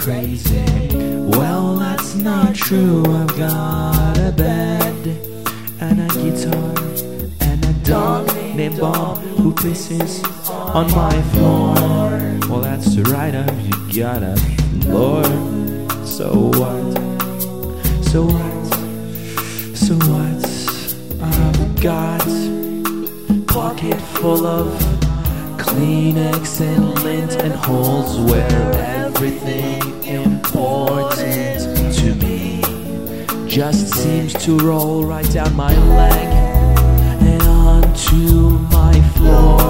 crazy. Well, that's not true. I've got a bed and a guitar and a dog named Bob who pisses on my floor. Well, that's right up, you got a floor. So what? So what? So what? I've got pocket full of Kleenex and lint and holes where everything important to me just seems to roll right down my leg and onto my floor.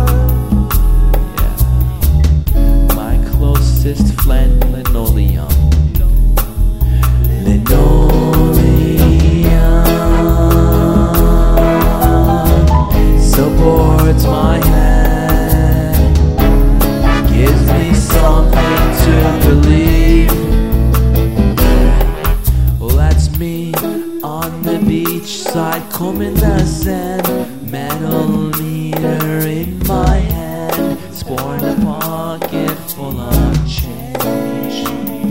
Yeah. My closest friend, linoleum. Supports my head, gives me something to believe. Well, that's me on the beach side, combing the sand, metal meter in my hand, sporting a pocket full of change.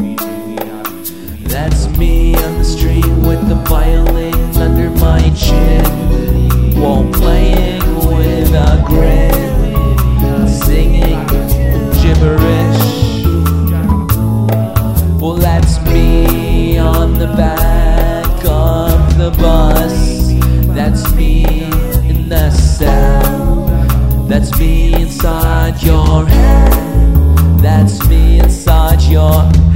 That's me on the street with the violin under my chin, while playing with a grin, singing gibberish. Well, that's me on the back of the bus. That's me in the cell. That's me inside your head. That's me inside your